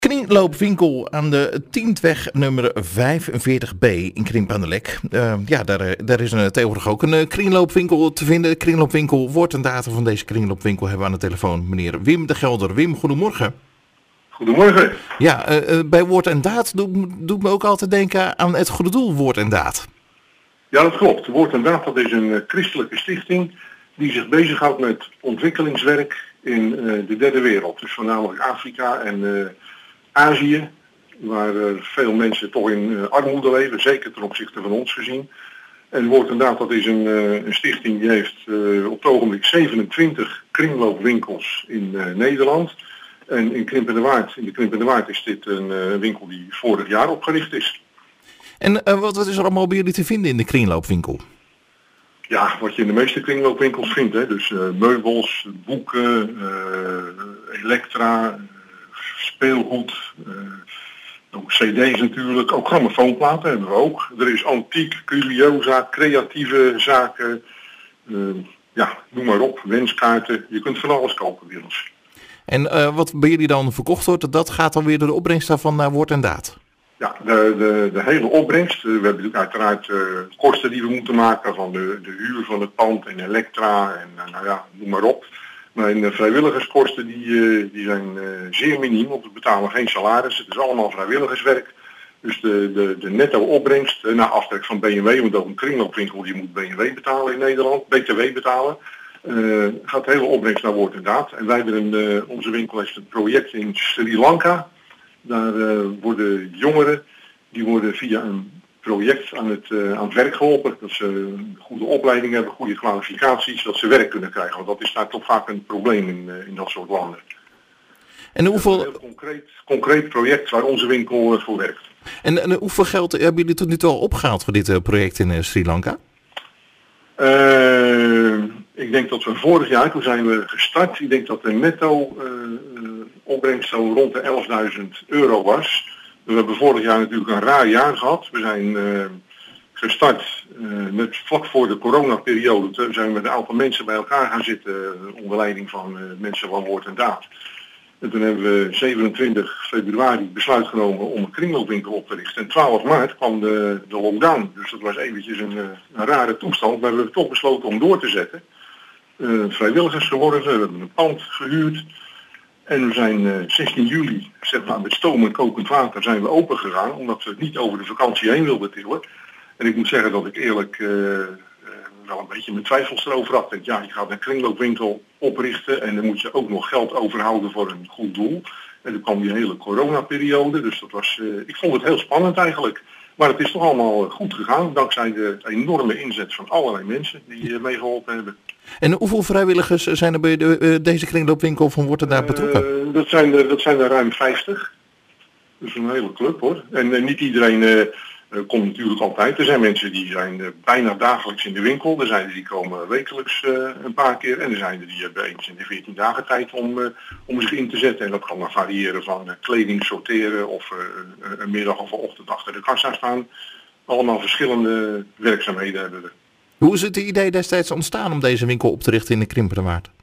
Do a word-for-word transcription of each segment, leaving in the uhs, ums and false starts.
Kringloopwinkel aan de Tientweg nummer vijfenveertig B in Krimpen aan de Lek. Uh, ja, daar, daar is een, tegenwoordig ook een uh, kringloopwinkel te vinden. Kringloopwinkel Woord en Daad van deze kringloopwinkel hebben we aan de telefoon meneer Wim de Gelder. Wim, goedemorgen. Goedemorgen. Ja, uh, uh, bij Woord en Daad doet, doet me ook altijd denken aan het goede doel Woord en Daad. Ja, dat klopt. Woord en Daad, dat is een uh, christelijke stichting die zich bezighoudt met ontwikkelingswerk in uh, de derde wereld. Dus voornamelijk Afrika en uh, Azië, waar uh, veel mensen toch in uh, armoede leven, zeker ten opzichte van ons gezien. En Woord en Daad, dat is een, uh, een stichting die heeft uh, op het ogenblik zevenentwintig kringloopwinkels in uh, Nederland. En in Krimpen de Waard, in de Krimpen de Waard is dit een uh, winkel die vorig jaar opgericht is. En uh, wat, wat is er allemaal bij jullie te vinden in de kringloopwinkel? Ja, wat je in de meeste kringloopwinkels vindt. Hè? Dus uh, meubels, boeken, uh, elektra, speelgoed, uh, ook cd's natuurlijk, ook grammofoonplaten hebben we ook. Er is antiek, curiosa, creatieve zaken, uh, ja, noem maar op, wenskaarten. Je kunt van alles kopen bij ons. En uh, wat bij jullie dan verkocht wordt, dat gaat dan weer door de opbrengst daarvan naar Woord en Daad? Ja, de, de, de hele opbrengst. We hebben natuurlijk uiteraard uh, kosten die we moeten maken van de, de huur van het pand en elektra en uh, nou ja, noem maar op. Maar de vrijwilligerskosten die, uh, die zijn uh, zeer miniem, want we betalen geen salaris. Het is allemaal vrijwilligerswerk. Dus de, de, de netto opbrengst, uh, na aftrek van B M W, want ook een kringloopwinkel die moet B M W betalen in Nederland, B T W betalen. Uh, gaat de hele opbrengst naar Woord en Daad. En wij hebben een, uh, onze winkel heeft een project in Sri Lanka. Daar uh, worden jongeren, die worden via een project aan het, uh, aan het werk geholpen. Dat ze een goede opleiding hebben, goede kwalificaties, dat ze werk kunnen krijgen. Want dat is daar toch vaak een probleem in, uh, in dat soort landen. En hoeveel... Een heel concreet, concreet project waar onze winkel uh, voor werkt. En, en hoeveel geld hebben jullie tot nu toe al opgehaald voor dit uh, project in uh, Sri Lanka? Uh, ik denk dat we vorig jaar, toen zijn we gestart, ik denk dat de netto uh, uh, opbrengst zo rond de elfduizend euro was. We hebben vorig jaar natuurlijk een raar jaar gehad. We zijn uh, gestart uh, met vlak voor de coronaperiode. Toen zijn we met een aantal mensen bij elkaar gaan zitten uh, onder leiding van uh, mensen van Woord en Daad. En toen hebben we zevenentwintig februari besluit genomen om een kringloopwinkel op te richten. En twaalf maart kwam de, de lockdown. Dus dat was eventjes een, een rare toestand. Maar we hebben toch besloten om door te zetten. Uh, vrijwilligers geworden, we hebben een pand gehuurd. En we zijn uh, zestien juli, zeg maar, met stoom en kokend water zijn we open gegaan. Omdat we het niet over de vakantie heen wilden tillen. En ik moet zeggen dat ik eerlijk uh, uh, wel een beetje mijn twijfels erover had. Ik, ja, je gaat een kringloopwinkel oprichten en dan moet je ook nog geld overhouden voor een goed doel. En toen kwam die hele coronaperiode, dus dat was, uh, ik vond het heel spannend eigenlijk. Maar het is toch allemaal goed gegaan, dankzij de enorme inzet van allerlei mensen die uh, meegeholpen hebben. En hoeveel vrijwilligers zijn er bij de, uh, deze kringloopwinkel van Woord en Daad betrokken? Uh, dat, zijn er, dat zijn er ruim vijftig. Dus een hele club hoor. En uh, niet iedereen uh, uh, komt natuurlijk altijd. Er zijn mensen die zijn uh, bijna dagelijks in de winkel. Er zijn er die komen wekelijks uh, een paar keer. En er zijn er die hebben eens in de veertien dagen tijd om, uh, om zich in te zetten. En dat kan dan variëren van uh, kleding sorteren of uh, een middag of een ochtend achter de kassa staan. Allemaal verschillende werkzaamheden hebben we. Hoe is het idee destijds ontstaan om deze winkel op te richten in de Krimpen de Waard?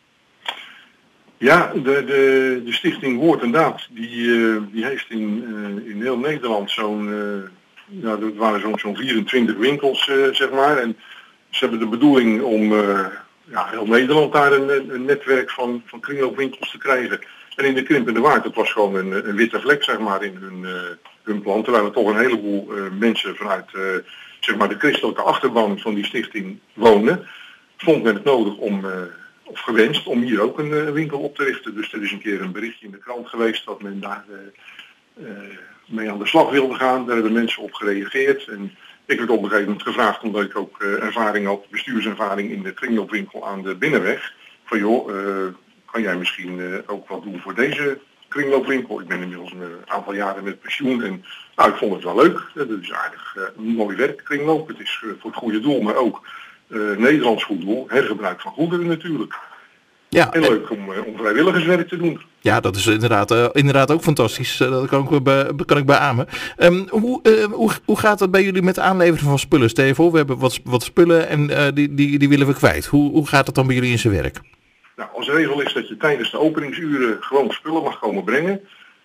Ja, de, de, de stichting Woord en Daad, die, uh, die heeft in, uh, in heel Nederland zo'n, uh, ja, dat waren zo'n zo'n vierentwintig winkels, uh, zeg maar. En ze hebben de bedoeling om uh, ja, heel Nederland daar een, een netwerk van, van kringloopwinkels te krijgen. En in de Krimpen de Waard, dat was gewoon een, een witte vlek, zeg maar, in hun, uh, hun plan. Terwijl er toch een heleboel uh, mensen vanuit uh, zeg maar de christelijke achterban van die stichting wonen, vond men het nodig om... Uh, of gewenst om hier ook een uh, winkel op te richten. Dus er is een keer een berichtje in de krant geweest dat men daar uh, uh, mee aan de slag wilde gaan. Daar hebben mensen op gereageerd. En ik werd op een gegeven moment gevraagd, omdat ik ook uh, ervaring had, bestuurservaring in de kringloopwinkel aan de Binnenweg. Van joh, uh, kan jij misschien uh, ook wat doen voor deze kringloopwinkel? Ik ben inmiddels een aantal jaren met pensioen en nou, ik vond het wel leuk. Dat is aardig uh, mooi werk, kringloop. Het is uh, voor het goede doel, maar ook Uh, Nederlands goed doel, hergebruik van goederen natuurlijk. Ja, en leuk om, uh, om vrijwilligerswerk te doen. Ja, dat is inderdaad, uh, inderdaad ook fantastisch. Uh, dat kan ik, be, kan ik beamen. Um, hoe, uh, hoe, hoe gaat het bij jullie met aanleveren van spullen? Stel je voor, we hebben wat, wat spullen en uh, die, die, die willen we kwijt. Hoe, hoe gaat het dan bij jullie in zijn werk? Nou, als regel is dat je tijdens de openingsuren gewoon spullen mag komen brengen.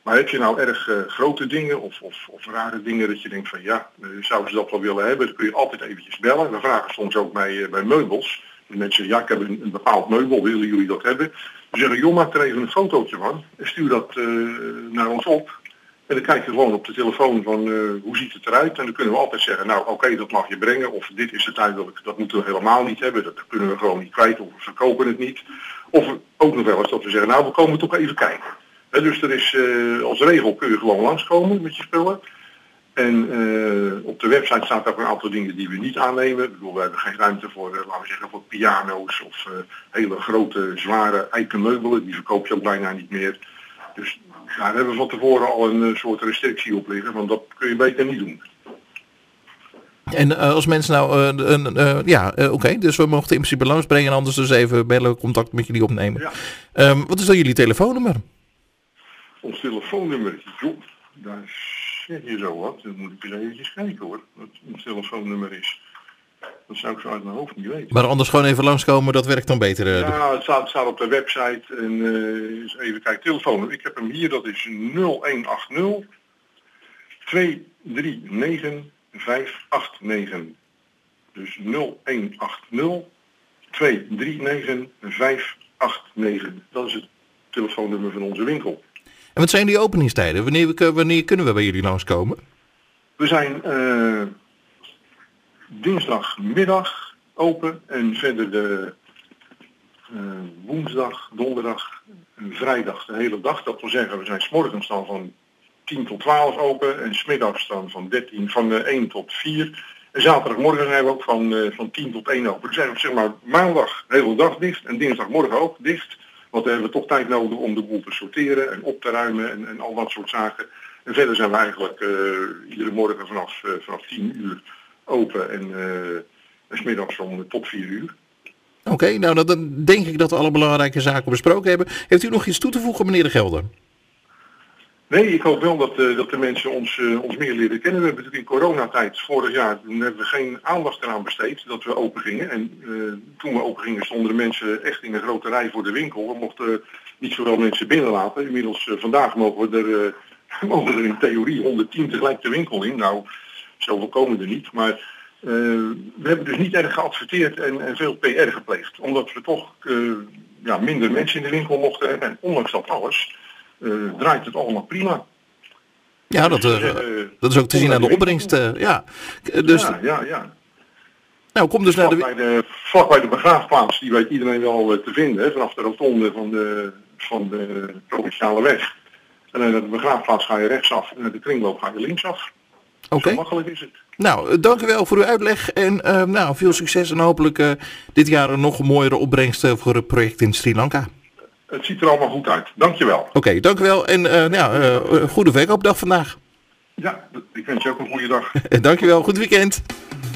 Maar heb je nou erg uh, grote dingen of, of, of rare dingen dat je denkt van ja, uh, zouden ze dat wel willen hebben, dan kun je altijd eventjes bellen. We vragen soms ook bij, uh, bij meubels. De mensen zeggen, ja, ik heb een, een bepaald meubel, willen jullie dat hebben? We zeggen, joh, maak er even een fotootje van en stuur dat uh, naar ons op. En dan kijk je gewoon op de telefoon van uh, hoe ziet het eruit. En dan kunnen we altijd zeggen, nou oké, okay, dat mag je brengen. Of dit is het tijdelijk, dat moeten we helemaal niet hebben. Dat kunnen we gewoon niet kwijt of we verkopen het niet. Of ook nog wel eens dat we zeggen, nou we komen toch even kijken. He, dus er is, uh, als regel kun je gewoon langskomen met je spullen. En uh, op de website staat ook een aantal dingen die we niet aannemen. Ik bedoel, we hebben geen ruimte voor, uh, laten we zeggen, voor piano's of uh, hele grote, zware eikenmeubelen. Die verkoop je ook bijna niet meer. Dus daar hebben we van tevoren al een uh, soort restrictie op liggen, want dat kun je beter niet doen. En uh, als mensen nou, uh, een, uh, ja, uh, oké, okay, dus we mochten in principe langsbrengen en anders dus even bellen, contact met jullie opnemen. Ja. Um, wat is dan jullie telefoonnummer? Ons telefoonnummer, joh, daar zeg je zo wat. Dan moet ik eens eventjes kijken hoor, wat ons telefoonnummer is. Dat zou ik zo uit mijn hoofd niet weten. Maar anders gewoon even langskomen, dat werkt dan beter? Uh, ja, het staat, het staat op de website. En uh, eens even kijken, telefoon. Ik heb hem hier, dat is nul een acht nul twee drie negen vijf acht negen. Dus nul een acht nul twee drie negen vijf acht negen. Dat is het telefoonnummer van onze winkel. En wat zijn die openingstijden? Wanneer, wanneer kunnen we bij jullie langskomen? We zijn uh, dinsdagmiddag open en verder de uh, woensdag, donderdag en vrijdag de hele dag. Dat wil zeggen, we zijn 's morgens dan van tien tot twaalf open en 's middags dan van, dertien, van uh, één tot vier. En zaterdagmorgen zijn we ook van, uh, van tien tot één open. Dus zijn we zeg maar maandag de hele dag dicht en dinsdagmorgen ook dicht. Want dan hebben we toch tijd nodig om de boel te sorteren en op te ruimen en, en al dat soort zaken. En verder zijn we eigenlijk uh, iedere morgen vanaf, uh, vanaf tien uur open en, uh, en 's middags om tot vier uur. Oké, okay, nou dan denk ik dat we alle belangrijke zaken besproken hebben. Heeft u nog iets toe te voegen, meneer De Gelder? Nee, ik hoop wel dat, uh, dat de mensen ons, uh, ons meer leren kennen. We hebben natuurlijk in coronatijd, vorig jaar, toen hebben we geen aandacht eraan besteed dat we open gingen. En uh, toen we open gingen stonden de mensen echt in een grote rij voor de winkel. We mochten niet zoveel mensen binnenlaten. Inmiddels uh, vandaag mogen we, er, uh, mogen er in theorie honderdtien tegelijk de winkel in. Nou, zoveel komen er niet. Maar uh, we hebben dus niet erg geadverteerd en, en veel P R gepleegd. Omdat we toch uh, ja, minder mensen in de winkel mochten hebben. En ondanks dat alles Uh, draait het allemaal prima. Ja, dat, uh, uh, dat is ook te zien aan de opbrengst. Uh, ja. Dus, ja, ja, ja. Nou, kom dus vlak naar de... Bij de... Vlak bij de begraafplaats, die weet iedereen wel uh, te vinden, hè, vanaf de rotonde van de, van de provinciale weg. En naar de begraafplaats ga je rechtsaf en naar de kringloop ga je linksaf. Oké. Okay. Zo makkelijk is het. Nou, dank u wel voor uw uitleg en uh, nou, veel succes en hopelijk uh, dit jaar een nog mooiere opbrengst voor het project in Sri Lanka. Het ziet er allemaal goed uit. Dankjewel. Oké, okay, dank u wel. En uh, nou, uh, goede verkoopdag vandaag. Ja, ik wens je ook een goede dag. Dankjewel. Goed weekend.